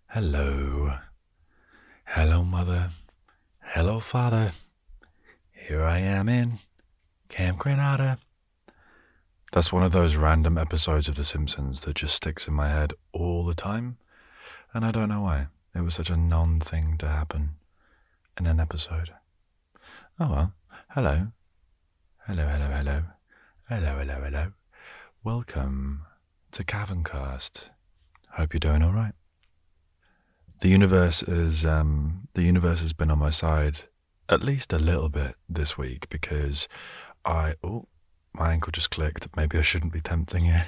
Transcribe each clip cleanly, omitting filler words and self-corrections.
Hello. Hello, Mother. Hello, Father. Here I am in Camp Granada. That's one of those random episodes of The Simpsons that just sticks in my head all the time, and I don't know why. It was such a non-thing to happen in an episode. Oh well. Hello. Hello, hello, hello. Hello, hello, hello. Welcome to Caverncast. Hope you're doing all right. The universe has been on my side at least a little bit this week because my ankle just clicked. Maybe I shouldn't be tempting it.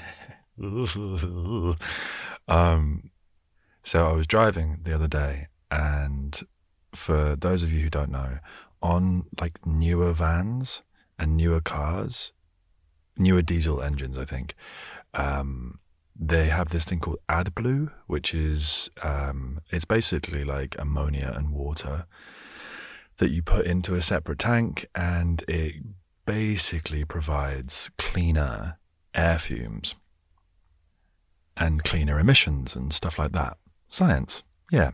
So I was driving the other day, and for those of you who don't know, on like newer vans and newer cars, newer diesel engines, I think, they have this thing called AdBlue, which is it's basically like ammonia and water that you put into a separate tank, and it basically provides cleaner air fumes and cleaner emissions and stuff like that. Science, yeah.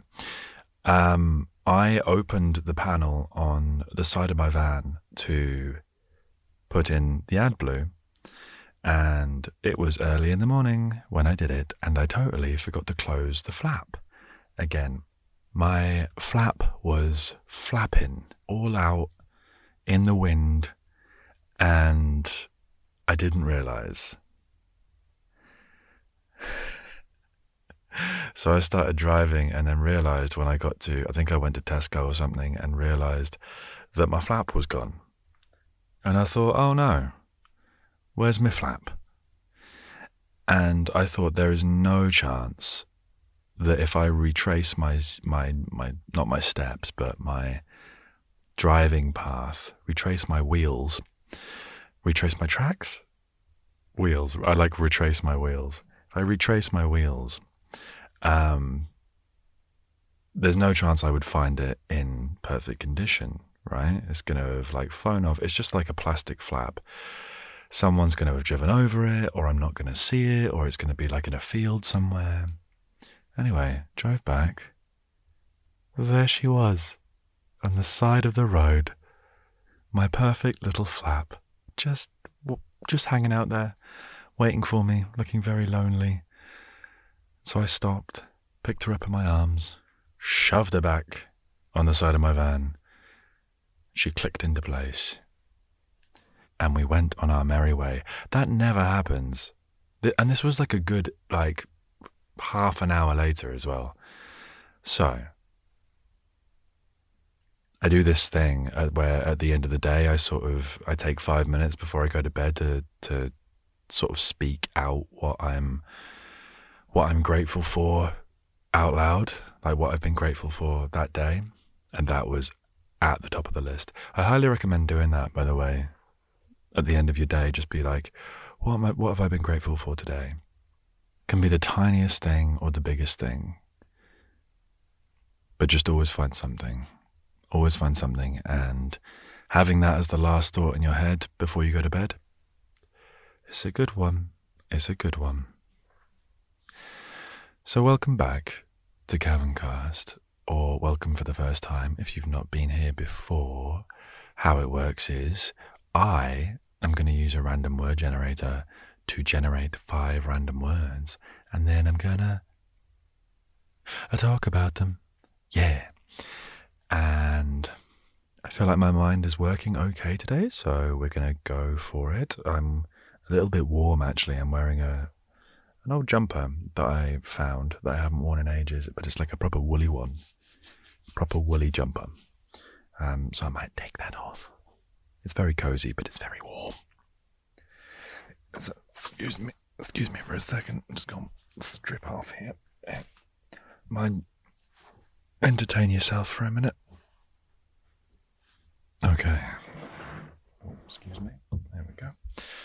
I opened the panel on the side of my van to put in the AdBlue, and it was early in the morning when I did it, and I totally forgot to close the flap again. My flap was flapping all out in the wind, and I didn't realize. So I started driving and then realized when I got to, I think I went to Tesco or something, and realized that my flap was gone. And I thought, oh no, where's my flap? And I thought there is no chance that if I retrace my not my steps, but my driving path, retrace my wheels, retrace my tracks? Wheels. I like retrace my wheels. If I retrace my wheels, there's no chance I would find it in perfect condition, right? It's going to have like flown off. It's just like a plastic flap. Someone's going to have driven over it, or I'm not going to see it, or it's going to be like in a field somewhere. Anyway, drove back. There she was, on the side of the road. My perfect little flap, just hanging out there, waiting for me, looking very lonely. So I stopped, picked her up in my arms, shoved her back on the side of my van. She clicked into place, and we went on our merry way. That never happens. And this was like a good, half an hour later as well. So I do this thing where at the end of the day, I take 5 minutes before I go to bed to sort of speak out what I'm grateful for out loud, like what I've been grateful for that day. And that was at the top of the list. I highly recommend doing that, by the way. At the end of your day, just be like, what have I been grateful for today? Can be the tiniest thing or the biggest thing. But just always find something. Always find something. And having that as the last thought in your head before you go to bed, it's a good one. It's a good one. So welcome back to Caverncast, or welcome for the first time if you've not been here before. How it works is I am going to use a random word generator to generate 5 random words, and then I'm going to talk about them. Yeah. And I feel like my mind is working okay today, so we're going to go for it. I'm a little bit warm, actually. I'm wearing an old jumper that I found that I haven't worn in ages, but it's like a proper woolly one. Proper woolly jumper. So I might take that off. It's very cozy, but it's very warm. So, excuse me for a second. I'm just going to strip off here. Mind entertain yourself for a minute? Okay. Oh, excuse me. There we go.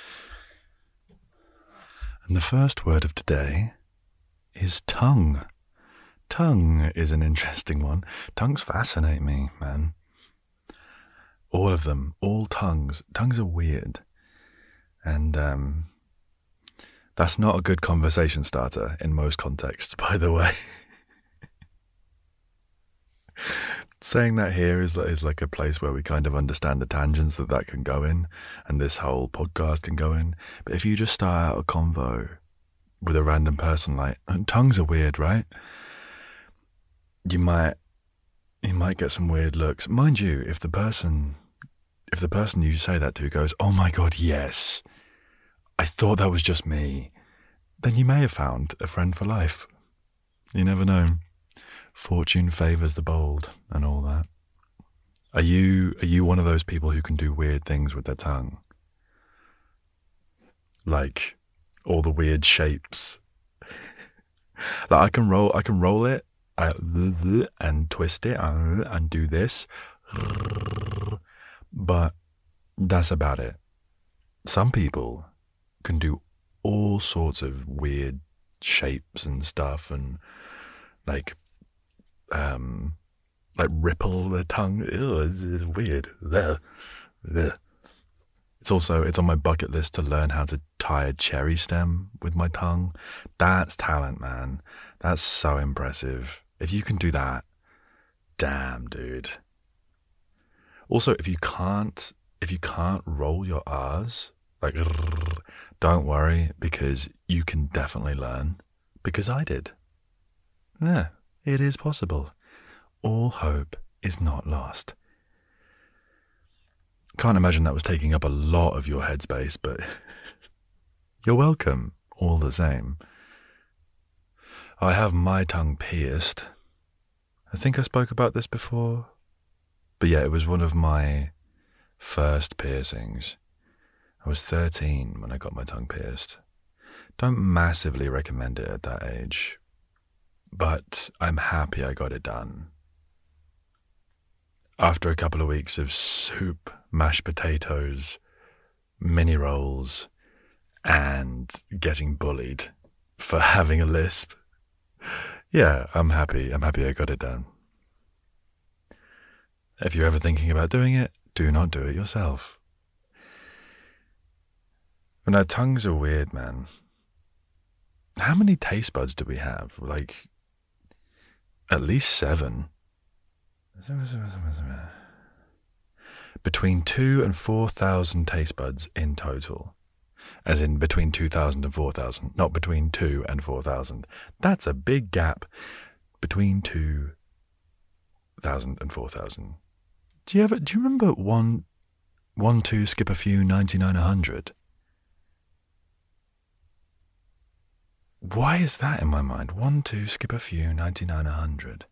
And the first word of today is tongue. Tongue is an interesting one. Tongues fascinate me, man. All of them, all tongues. Tongues are weird. And that's not a good conversation starter in most contexts, by the way. saying that here is like a place where we kind of understand the tangents that can go in, and this whole podcast can go in. But if you just start out a convo with a random person, like, tongues are weird, right? You might get some weird looks. Mind you, if the person you say that to goes, "Oh my God, yes, I thought that was just me," then you may have found a friend for life. You never know. Fortune favours the bold and all that. Are you one of those people who can do weird things with their tongue? Like all the weird shapes. Like I can roll it and twist it and do this, but that's about it. Some people can do all sorts of weird shapes and stuff, and like ripple the tongue. Ew, it's weird. It's on my bucket list to learn how to tie a cherry stem with my tongue. That's talent, man. That's so impressive. If you can do that, damn, dude. Also, if you can't roll your R's, like, don't worry, because you can definitely learn. Because I did. Yeah, it is possible. All hope is not lost. Can't imagine that was taking up a lot of your headspace, but you're welcome all the same. I have my tongue pierced. I think I spoke about this before. But yeah, it was one of my first piercings. I was 13 when I got my tongue pierced. Don't massively recommend it at that age, but I'm happy I got it done. After a couple of weeks of soup, mashed potatoes, mini rolls, and getting bullied for having a lisp, yeah, I'm happy I got it done. If you're ever thinking about doing it, do not do it yourself. But our tongues are weird, man. How many taste buds do we have? Like, at least 7. Between 2,000 and 4,000 taste buds in total. As in between 2,000 and 4,000, not between 2 and 4,000. That's a big gap between 2,000 and 4,000. Do you remember 1, 2, skip a few, 99, 100? Why is that in my mind? 1, 2, skip a few, 99, 100.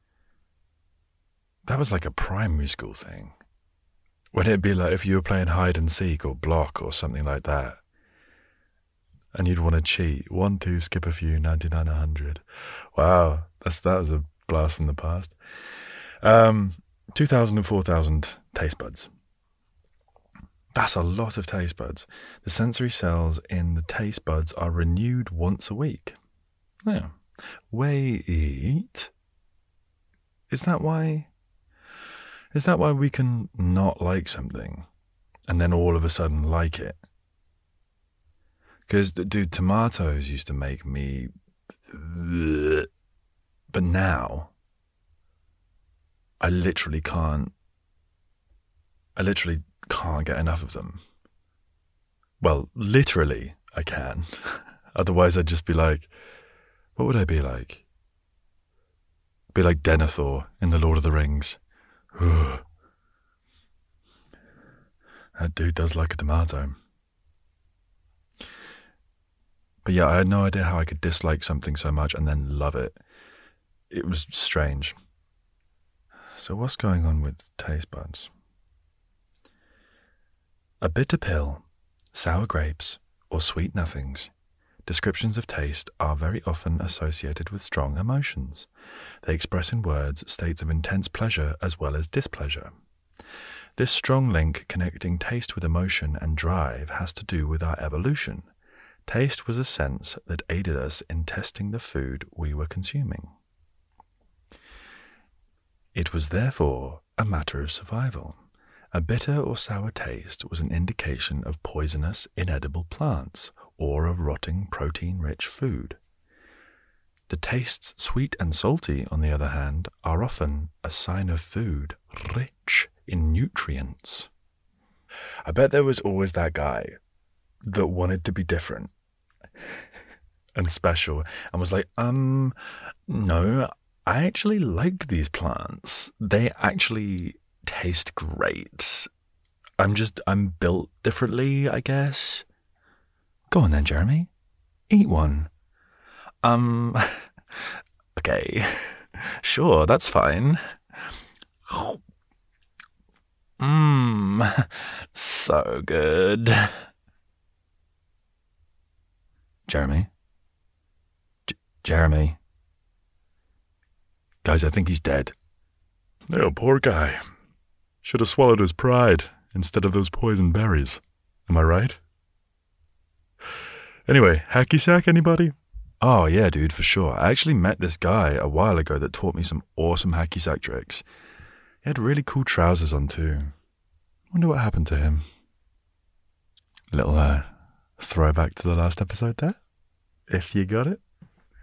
That was like a primary school thing. When it'd be like if you were playing hide and seek or block or something like that, and you'd want to cheat. 1, 2, skip a few, 99, 100. Wow, that was a blast from the past. 2,000 and 4,000 taste buds. That's a lot of taste buds. The sensory cells in the taste buds are renewed once a week. Yeah. Wait. Is that why we can not like something and then all of a sudden like it? Because, dude, tomatoes used to make me... But now, I literally can't get enough of them. Well, literally, I can. Otherwise, I'd just be like, what would I be like? Be like Denethor in The Lord of the Rings. Ugh. That dude does like a tomato. But yeah, I had no idea how I could dislike something so much and then love it. It was strange. So what's going on with taste buds? A bitter pill, sour grapes, or sweet nothings. Descriptions of taste are very often associated with strong emotions. They express in words states of intense pleasure as well as displeasure. This strong link connecting taste with emotion and drive has to do with our evolution. Taste was a sense that aided us in testing the food we were consuming. It was therefore a matter of survival. A bitter or sour taste was an indication of poisonous, inedible plants or of rotting, protein-rich food. The tastes sweet and salty, on the other hand, are often a sign of food rich in nutrients. I bet there was always that guy that wanted to be different and special and was like, no, I actually like these plants. They actually taste great. I'm built differently, I guess. Go on then, Jeremy. Eat one. Okay. Sure, that's fine. So good. Jeremy? Jeremy? Guys, I think he's dead. Oh, poor guy. Should have swallowed his pride instead of those poison berries. Am I right? Anyway, hacky sack, anybody? Oh, yeah, dude, for sure. I actually met this guy a while ago that taught me some awesome hacky sack tricks. He had really cool trousers on, too. Wonder what happened to him. Little throwback to the last episode there, if you got it.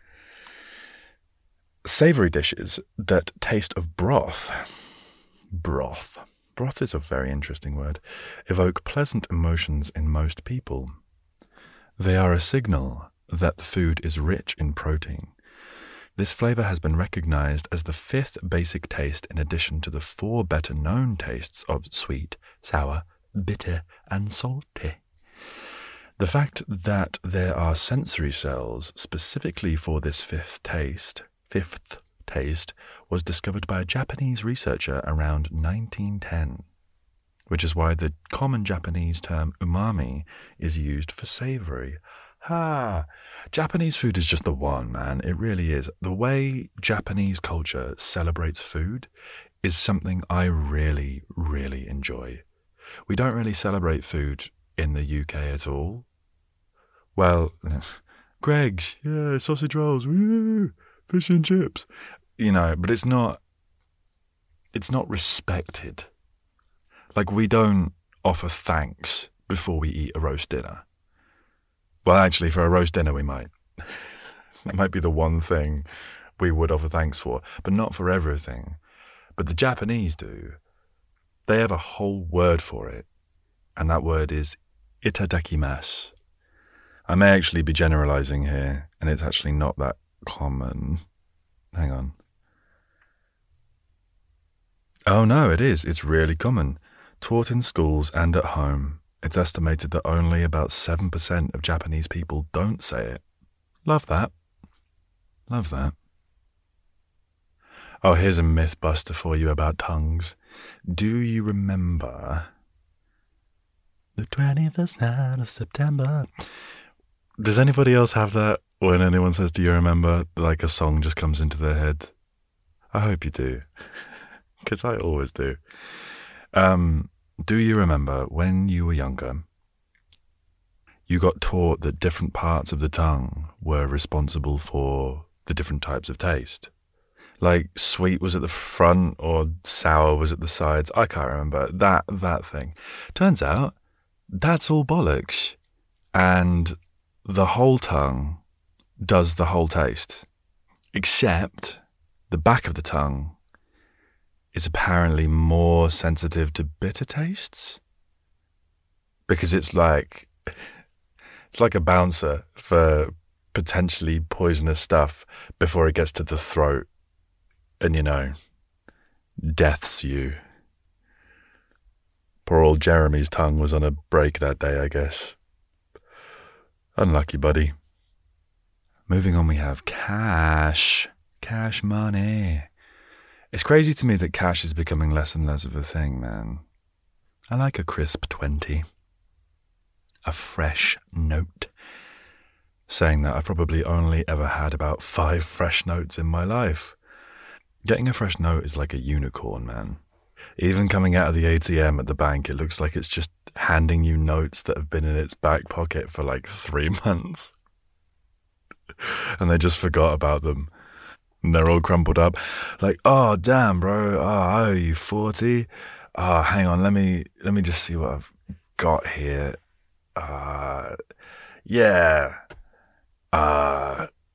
Savoury dishes that taste of broth. Broth is a very interesting word. Evoke pleasant emotions in most people. They are a signal that the food is rich in protein. This flavour has been recognised as the 5th basic taste in addition to the 4 better-known tastes of sweet, sour, bitter, and salty. The fact that there are sensory cells specifically for this fifth taste, was discovered by a Japanese researcher around 1910, which is why the common Japanese term umami is used for savoury. Japanese food is just the one, man. It really is. The way Japanese culture celebrates food is something I really, really enjoy. We don't really celebrate food in the UK at all. Well, Greg's, yeah, sausage rolls, woo, fish and chips. You know, but it's not respected. Like, we don't offer thanks before we eat a roast dinner. Well, actually, for a roast dinner, we might. That might be the one thing we would offer thanks for, but not for everything. But the Japanese do. They have a whole word for it, and that word is itadakimasu. I may actually be generalizing here, and it's actually not that common. Hang on. Oh no, it is. It's really common. Taught in schools and at home. It's estimated that only about 7% of Japanese people don't say it. Love that. Love that. Oh, here's a myth buster for you about tongues. Do you remember the 21st night of September? Does anybody else have that? When anyone says, do you remember? Like a song just comes into their head. I hope you do. Because I always do. Do you remember when you were younger, you got taught that different parts of the tongue were responsible for the different types of taste? Like sweet was at the front or sour was at the sides. I can't remember. That thing. Turns out that's all bollocks. And the whole tongue does the whole taste. Except the back of the tongue is apparently more sensitive to bitter tastes. Because it's like a bouncer for potentially poisonous stuff before it gets to the throat. And, you know, deaths you. Poor old Jeremy's tongue was on a break that day, I guess. Unlucky, buddy. Moving on, we have cash. Cash money. It's crazy to me that cash is becoming less and less of a thing, man. I like a crisp 20. A fresh note. Saying that, I've probably only ever had about 5 fresh notes in my life. Getting a fresh note is like a unicorn, man. Even coming out of the ATM at the bank, it looks like it's just handing you notes that have been in its back pocket for like 3 months. And they just forgot about them. And they're all crumpled up. Like, oh, damn, bro. Oh, I owe you 40. Oh, hang on. Let me just see what I've got here. Yeah.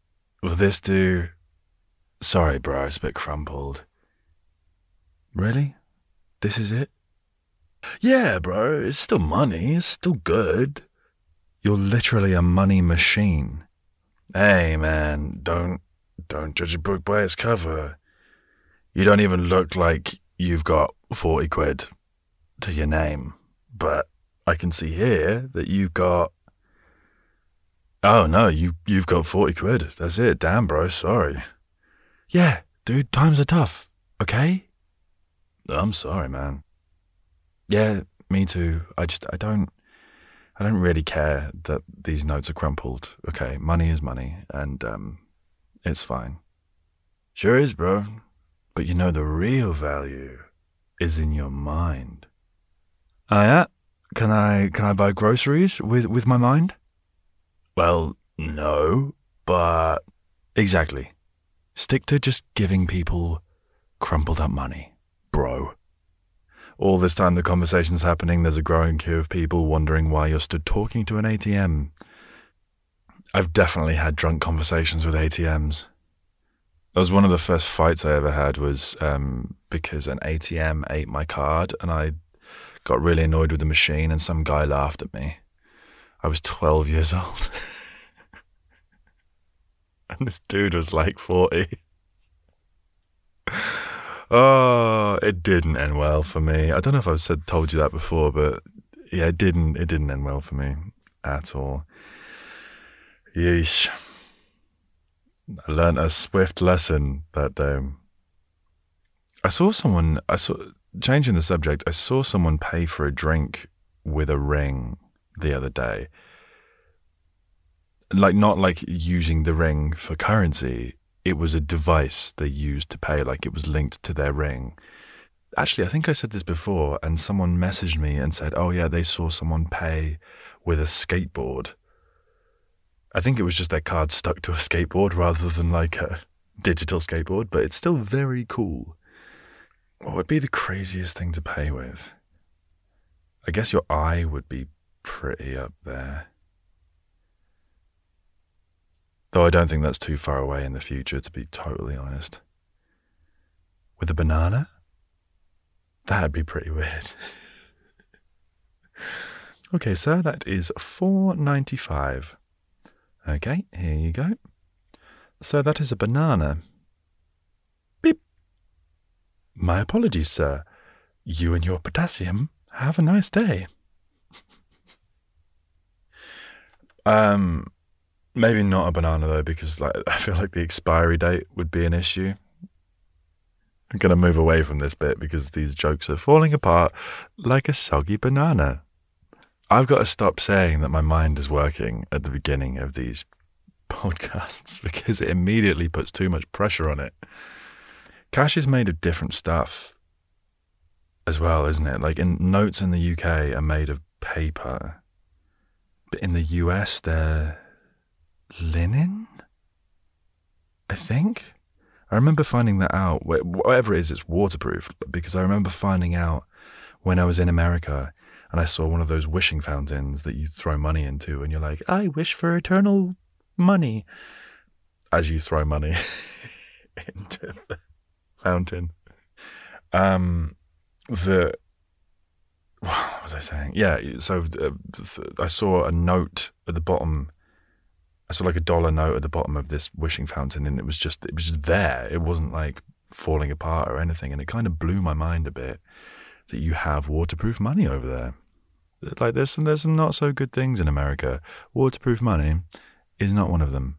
Will this do? Sorry, bro, it's a bit crumpled. Really? This is it? Yeah, bro, it's still money. It's still good. You're literally a money machine. Hey, man, don't judge a book by its cover. You don't even look like you've got 40 quid to your name. But I can see here that you've got... Oh, no, you've got 40 quid. That's it. Damn, bro, sorry. Yeah, dude, times are tough, okay? I'm sorry, man. Yeah, me too. I don't really care that these notes are crumpled. Okay, money is money, and it's fine. Sure is, bro. But you know the real value is in your mind. Oh yeah? Can I buy groceries with my mind? Well, no, but exactly. Stick to just giving people crumpled up money, bro. All this time the conversation's happening, there's a growing queue of people wondering why you're stood talking to an ATM. I've definitely had drunk conversations with ATMs. That was one of the first fights I ever had was because an ATM ate my card and I got really annoyed with the machine and some guy laughed at me. I was 12 years old. And this dude was like 40. Oh, it didn't end well for me. I don't know if I've told you that before, but yeah, it didn't end well for me at all. Yeesh. I learned a swift lesson that day. Changing the subject, I saw someone pay for a drink with a ring the other day. Like, not like using the ring for currency. It was a device they used to pay, like it was linked to their ring. Actually, I think I said this before, and someone messaged me and said, oh yeah, they saw someone pay with a skateboard. I think it was just their card stuck to a skateboard rather than like a digital skateboard, but it's still very cool. What would be the craziest thing to pay with? I guess your eye would be pretty up there. Though I don't think that's too far away in the future, to be totally honest. With a banana? That'd be pretty weird. Okay, sir, that is $4.95. Okay, here you go. So that is a banana. Beep. My apologies, sir. You and your potassium. Have a nice day. Maybe not a banana though, because I feel like the expiry date would be an issue. I'm going to move away from this bit because these jokes are falling apart like a soggy banana. I've got to stop saying that my mind is working at the beginning of these podcasts because it immediately puts too much pressure on it. Cash is made of different stuff as well, isn't it? Like notes in the UK are made of paper, but in the US they're linen, I think. I remember finding that out. Whatever it is, it's waterproof, because I remember finding out when I was in America and I saw one of those wishing fountains that you throw money into and you're like, I wish for eternal money, as you throw money into the fountain. What was I saying? Yeah, so I saw a note at the bottom. I saw like a dollar note at the bottom of this wishing fountain, and it was just there. It wasn't like falling apart or anything, and it kind of blew my mind a bit that you have waterproof money over there. Like there's some not so good things in America. Waterproof money is not one of them.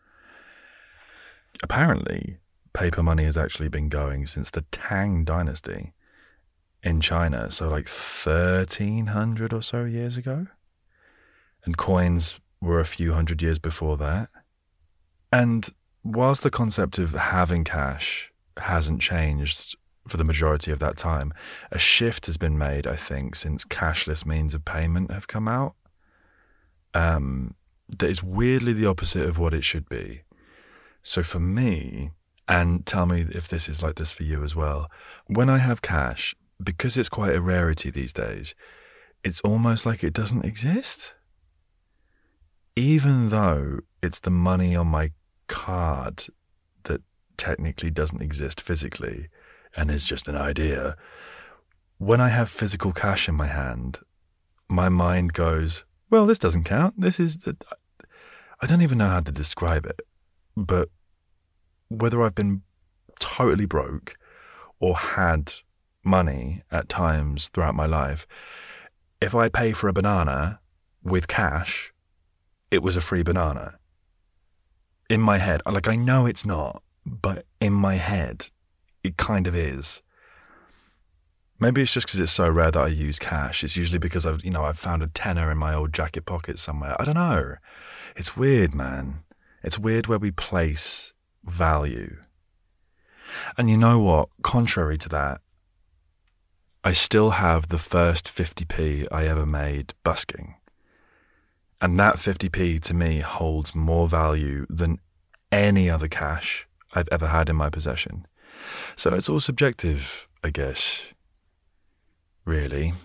Apparently, paper money has actually been going since the Tang Dynasty in China, so like 1,300 or so years ago. And coins were a few hundred years before that. And whilst the concept of having cash hasn't changed for the majority of that time, a shift has been made, I think, since cashless means of payment have come out. That is weirdly the opposite of what it should be. So for me, and tell me if this is like this for you as well, when I have cash, because it's quite a rarity these days, it's almost like it doesn't exist. Even though it's the money on my card that technically doesn't exist physically and is just an idea, when I have physical cash in my hand, my mind goes, well, this doesn't count. I don't even know how to describe it, but whether I've been totally broke or had money at times throughout my life, if I pay for a banana with cash, it was a free banana. In my head, like, I know it's not, but in my head, it kind of is. Maybe it's just because it's so rare that I use cash. It's usually because I've found a tenner in my old jacket pocket somewhere. I don't know. It's weird, man. It's weird where we place value. And you know what? Contrary to that, I still have the first 50p I ever made busking. And that 50p to me holds more value than any other cash I've ever had in my possession. So it's all subjective, I guess. Really.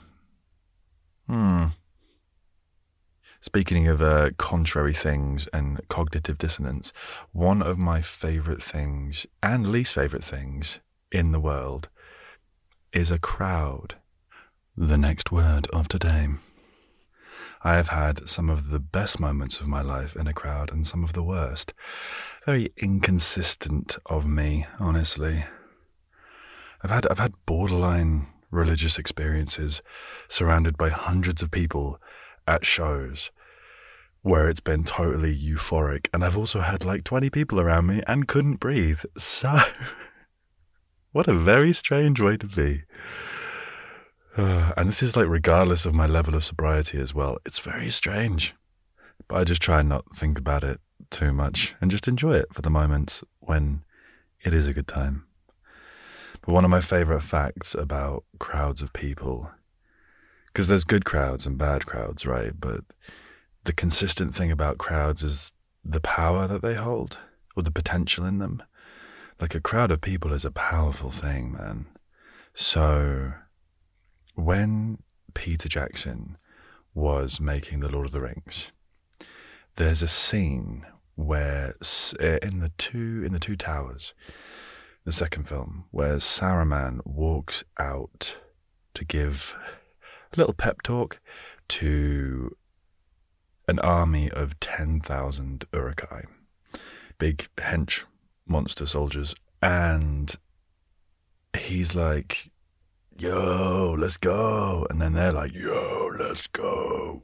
Speaking of contrary things and cognitive dissonance, one of my favourite things and least favourite things in the world is a crowd. The next word of today. I have had some of the best moments of my life in a crowd and some of the worst. Very inconsistent of me, honestly. I've had borderline religious experiences surrounded by hundreds of people at shows where it's been totally euphoric, and I've also had like 20 people around me and couldn't breathe. So, what a very strange way to be. And this is like regardless of my level of sobriety as well. It's very strange. But I just try and not think about it too much and just enjoy it for the moments when it is a good time. But one of my favourite facts about crowds of people, because there's good crowds and bad crowds, right? But the consistent thing about crowds is the power that they hold, or the potential in them. Like, a crowd of people is a powerful thing, man. So when Peter Jackson was making The Lord of the Rings, there's a scene where in the two towers, the second film, where Saruman walks out to give a little pep talk to an army of 10,000 Uruk-hai, big hench monster soldiers, and he's like, yo, let's go. And then they're like, yo, let's go.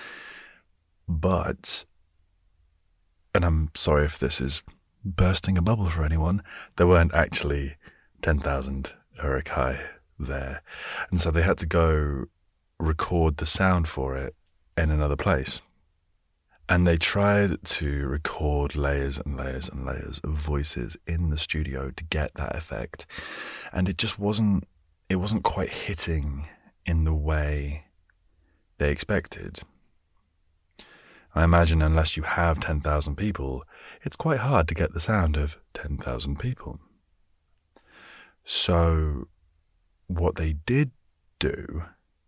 But, and I'm sorry if this is bursting a bubble for anyone, there weren't actually 10,000 Uruk-hai there. And so they had to go record the sound for it in another place. And they tried to record layers and layers and layers of voices in the studio to get that effect. And it just wasn't quite hitting in the way they expected. I imagine unless you have 10,000 people, it's quite hard to get the sound of 10,000 people. So what they did do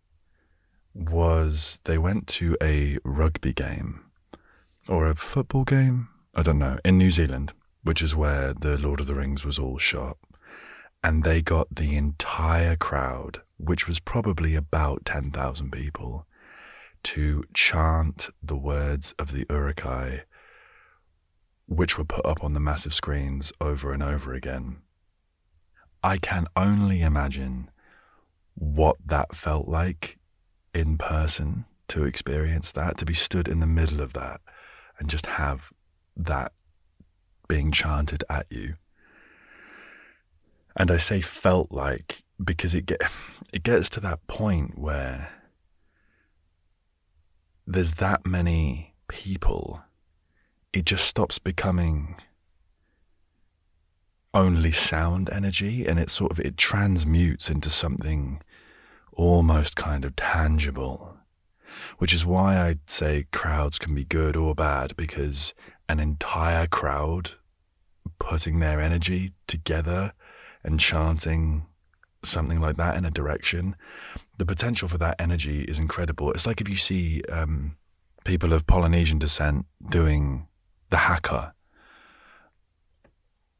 was they went to a rugby game or a football game, I don't know, in New Zealand, which is where The Lord of the Rings was all shot. And they got the entire crowd, which was probably about 10,000 people, to chant the words of the Uruk-hai, which were put up on the massive screens over and over again. I can only imagine what that felt like in person, to experience that, to be stood in the middle of that and just have that being chanted at you. And I say felt like because it gets to that point where there's that many people, it just stops becoming only sound energy, and it transmutes into something almost kind of tangible, which is why I'd say crowds can be good or bad, because an entire crowd putting their energy together and chanting something like that in a direction, the potential for that energy is incredible. It's like if you see people of Polynesian descent doing the haka,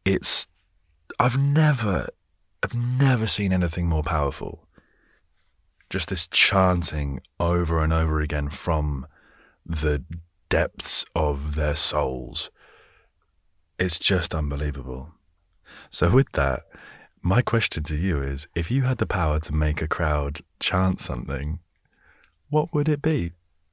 I've never seen anything more powerful. Just this chanting over and over again from the depths of their souls. It's just unbelievable. So with that, my question to you is, if you had the power to make a crowd chant something, what would it be?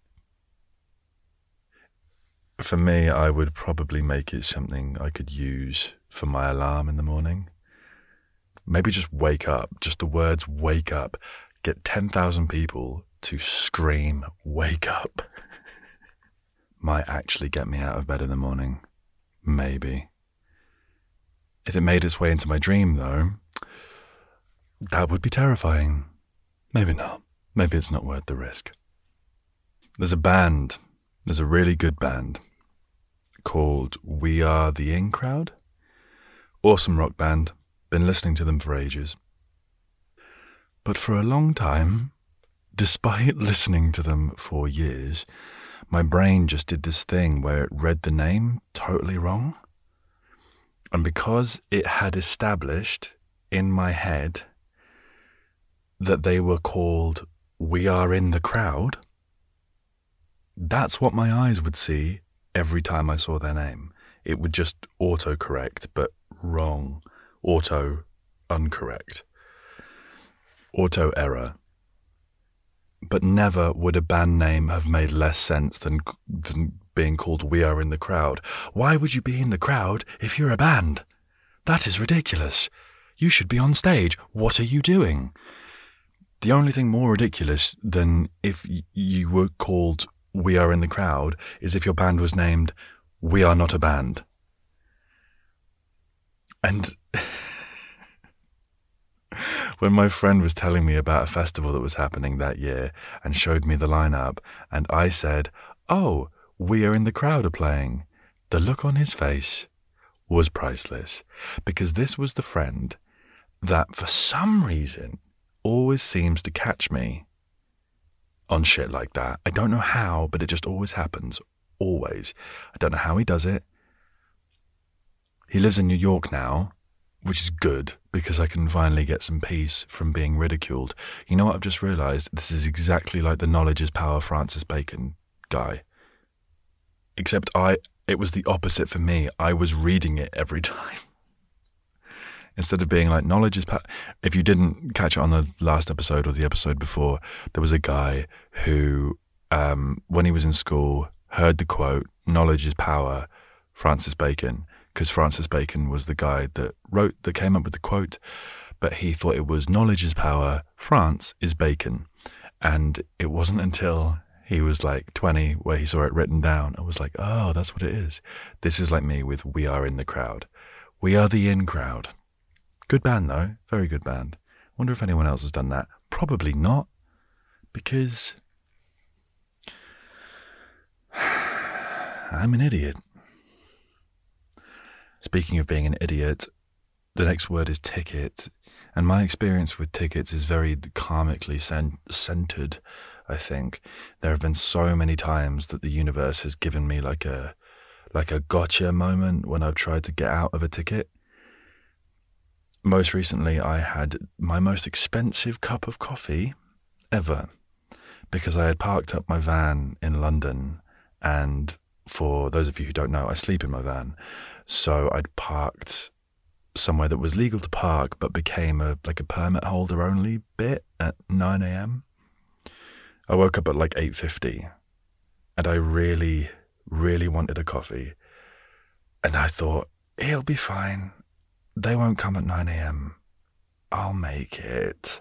For me, I would probably make it something I could use for my alarm in the morning. Maybe just wake up, just the words wake up. Get 10,000 people to scream wake up. Might actually get me out of bed in the morning. Maybe. If it made its way into my dream, though, that would be terrifying. Maybe not. Maybe it's not worth the risk. There's a really good band called We Are the In Crowd. Awesome rock band. Been listening to them for ages. But for a long time, despite listening to them for years, my brain just did this thing where it read the name totally wrong. And because it had established in my head that they were called We Are in the Crowd, that's what my eyes would see every time I saw their name. It would just auto-correct, but wrong. Auto-uncorrect. Auto-error. But never would a band name have made less sense than being called We Are in the Crowd. Why would you be in the crowd if you're a band? That is ridiculous. You should be on stage. What are you doing? The only thing more ridiculous than if you were called We Are in the Crowd is if your band was named We Are Not a Band. And when my friend was telling me about a festival that was happening that year and showed me the lineup, and I said, "Oh, We Are in the Crowd are playing," the look on his face was priceless, because this was the friend that for some reason always seems to catch me on shit like that. I don't know how, but it just always happens. Always. I don't know how he does it. He lives in New York now, which is good because I can finally get some peace from being ridiculed. You know what I've just realised? This is exactly like the knowledge is power Francis Bacon guy. Except it was the opposite for me. I was reading it every time. Instead of being like, knowledge is power. If you didn't catch it on the last episode or the episode before, there was a guy who, when he was in school, heard the quote, knowledge is power, Francis Bacon, because Francis Bacon was the guy that came up with the quote, but he thought it was knowledge is power, France is bacon. And it wasn't until he was like 20 where he saw it written down and was like, oh, that's what it is. This is like me with We Are in the Crowd. We Are the In Crowd. Good band though, very good band. Wonder if anyone else has done that. Probably not, because I'm an idiot. Speaking of being an idiot, the next word is ticket, and my experience with tickets is very karmically centered, I think. There have been so many times that the universe has given me like a gotcha moment when I've tried to get out of a ticket. Most recently, I had my most expensive cup of coffee ever because I had parked up my van in London, and for those of you who don't know, I sleep in my van. So I'd parked somewhere that was legal to park but became a permit holder only bit at 9 a.m. I woke up at like 8:50 and I really, really wanted a coffee. And I thought, it'll be fine. They won't come at 9 a.m. I'll make it.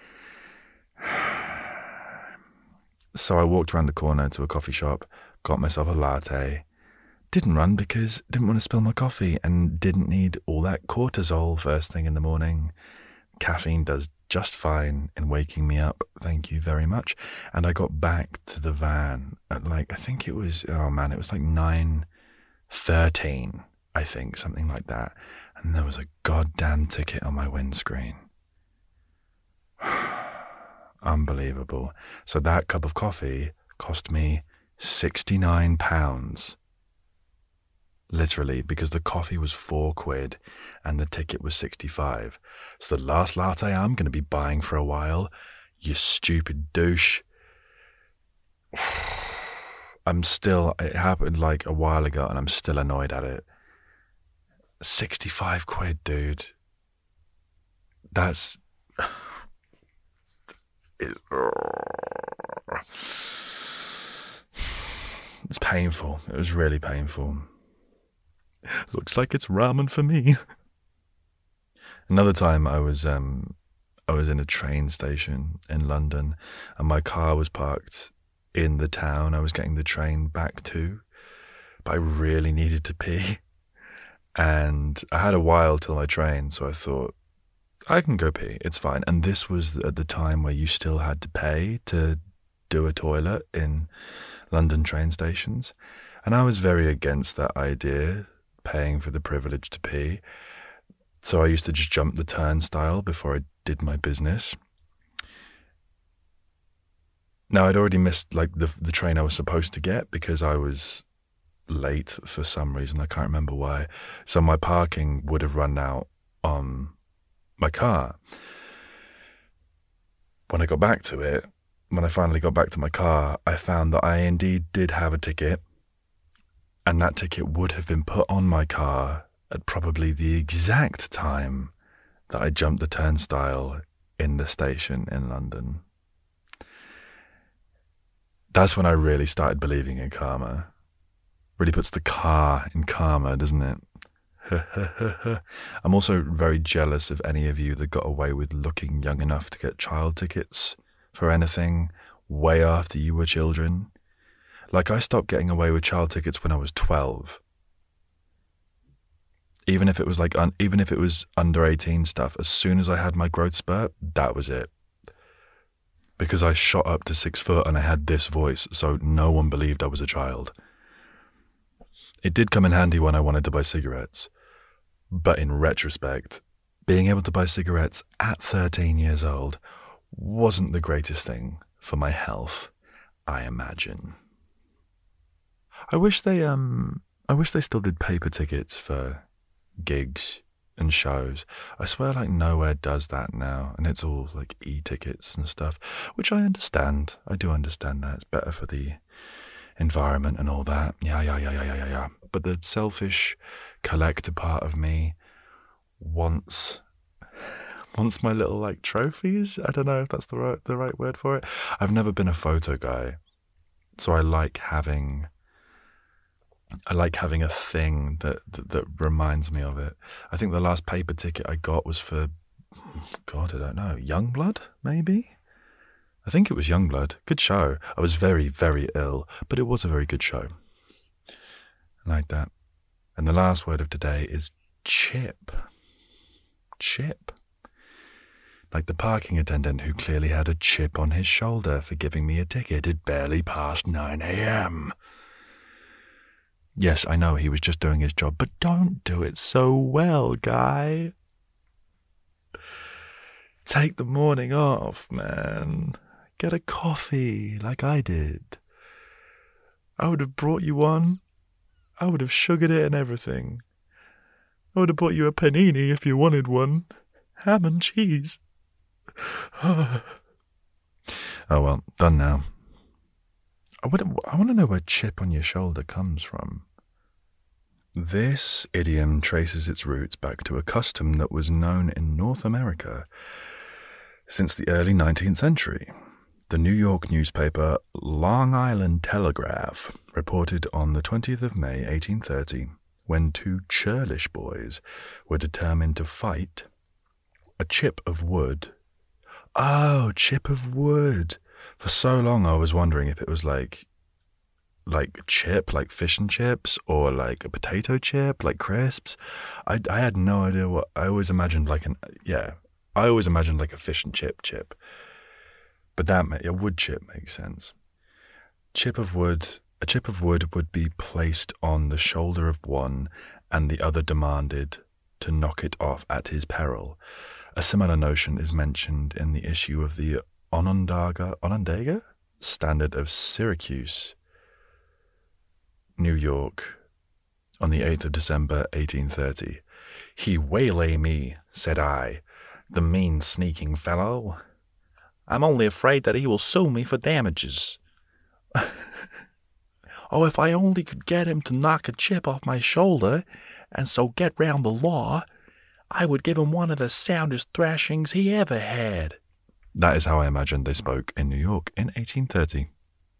So I walked around the corner to a coffee shop, got myself a latte. Didn't run because didn't want to spill my coffee and didn't need all that cortisol first thing in the morning. Caffeine does just fine in waking me up, thank you very much. And I got back to the van at I think it was, it was like 9:13, I think, something like that. And there was a goddamn ticket on my windscreen. Unbelievable. So that cup of coffee cost me £69. literally, because the coffee was £4 and the ticket was 65. It's the last latte I'm going to be buying for a while, you stupid douche. It happened like a while ago and I'm still annoyed at it. 65 quid, dude. That's... It's painful. It was really painful. Looks like it's ramen for me. Another time I was in a train station in London and my car was parked in the town I was getting the train back to, but I really needed to pee. And I had a while till my train, so I thought, I can go pee, it's fine. And this was at the time where you still had to pay to do a toilet in London train stations. And I was very against that idea, paying for the privilege to pee. So I used to just jump the turnstile before I did my business. Now, I'd already missed like the train I was supposed to get because I was late for some reason. I can't remember why. So my parking would have run out on my car. When I finally got back to my car, I found that I indeed did have a ticket, and that ticket would have been put on my car at probably the exact time that I jumped the turnstile in the station in London. That's when I really started believing in karma. Really puts the car in karma, doesn't it? I'm also very jealous of any of you that got away with looking young enough to get child tickets for anything way after you were children. Like, I stopped getting away with child tickets when I was 12. Even if it was under 18 stuff, as soon as I had my growth spurt, that was it. Because I shot up to 6 foot and I had this voice, so no one believed I was a child. It did come in handy when I wanted to buy cigarettes. But in retrospect, being able to buy cigarettes at 13 years old wasn't the greatest thing for my health, I imagine. I wish they still did paper tickets for gigs and shows. I swear like nowhere does that now, and it's all like e-tickets and stuff, which I understand. I do understand that. It's better for the environment and all that. Yeah. But the selfish collector part of me wants my little like trophies. I don't know if that's the right word for it. I've never been a photo guy, so I like having a thing that reminds me of it. I think the last paper ticket I got was for, God, I don't know, Youngblood, maybe? I think it was Youngblood. Good show. I was very, very ill, but it was a very good show. I like that. And the last word of today is chip. Chip. Like the parking attendant who clearly had a chip on his shoulder for giving me a ticket at barely past 9 a.m. Yes, I know he was just doing his job, but don't do it so well, guy. Take the morning off, man. Get a coffee like I did. I would have brought you one. I would have sugared it and everything. I would have bought you a panini if you wanted one. Ham and cheese. Oh well, done now. I want to know where chip on your shoulder comes from. This idiom traces its roots back to a custom that was known in North America since the early 19th century. The New York newspaper Long Island Telegraph reported on the 20th of May, 1830, when two churlish boys were determined to fight, a chip of wood. Oh, chip of wood. For so long I was wondering if it was like chip, like fish and chips, or like a potato chip, like crisps. I had no idea what. I always imagined like a fish and chip. But a wood chip makes sense. A chip of wood would be placed on the shoulder of one, and the other demanded to knock it off at his peril. A similar notion is mentioned in the issue of the Onondaga Standard of Syracuse, New York, On the 8th of December, 1830. "He waylay me," said I, "the mean sneaking fellow. I'm only afraid that he will sue me for damages. Oh, if I only could get him to knock a chip off my shoulder, and so get round the law, I would give him one of the soundest thrashings he ever had." That is how I imagined they spoke in New York in 1830.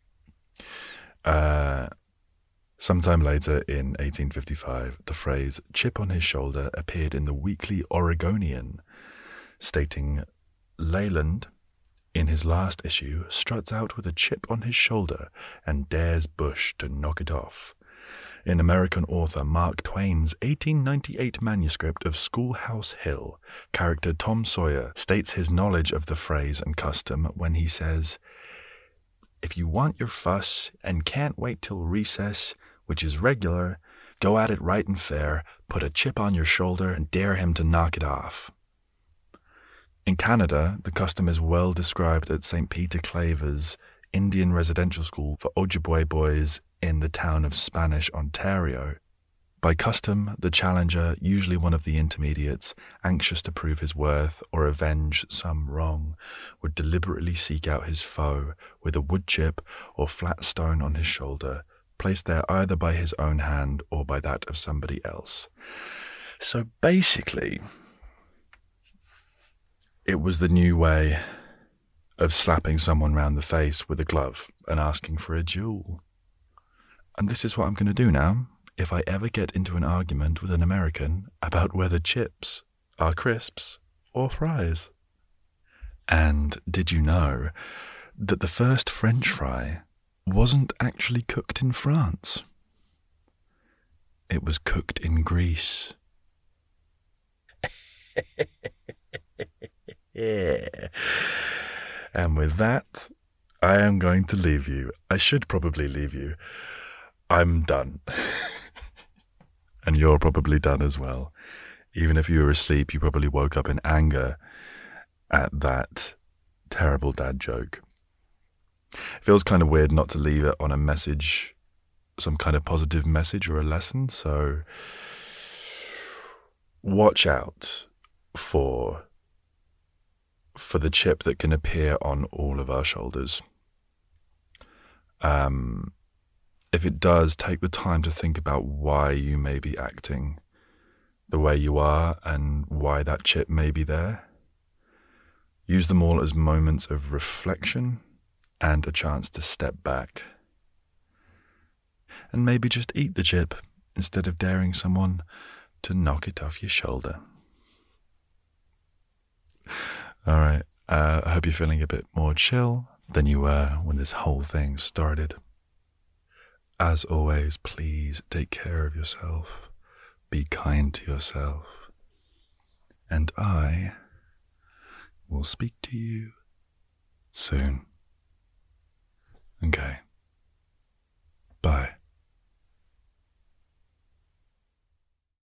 Sometime later, in 1855, the phrase "chip on his shoulder" appeared in the Weekly Oregonian, stating, "Leyland, in his last issue, struts out with a chip on his shoulder and dares Bush to knock it off." In American author Mark Twain's 1898 manuscript of Schoolhouse Hill, character Tom Sawyer states his knowledge of the phrase and custom when he says, "If you want your fuss and can't wait till recess, which is regular, go at it right and fair, put a chip on your shoulder and dare him to knock it off." In Canada, the custom is well described at St. Peter Claver's Indian residential school for Ojibwe boys in the town of Spanish, Ontario. By custom, the challenger, usually one of the intermediates, anxious to prove his worth or avenge some wrong, would deliberately seek out his foe with a wood chip or flat stone on his shoulder, placed there either by his own hand or by that of somebody else. So basically, it was the new way of slapping someone round the face with a glove and asking for a duel. And this is what I'm going to do now if I ever get into an argument with an American about whether chips are crisps or fries. And did you know that the first French fry wasn't actually cooked in France? It was cooked in Greece. Yeah. And with that, I am going to leave you. I should probably leave you. I'm done. And you're probably done as well. Even if you were asleep, you probably woke up in anger at that terrible dad joke. It feels kind of weird not to leave it on a message, some kind of positive message or a lesson. So watch out for the chip that can appear on all of our shoulders. If it does, take the time to think about why you may be acting the way you are and why that chip may be there. Use them all as moments of reflection and a chance to step back. And maybe just eat the chip instead of daring someone to knock it off your shoulder. All right, I hope you're feeling a bit more chill than you were when this whole thing started. As always, please take care of yourself. Be kind to yourself. And I will speak to you soon.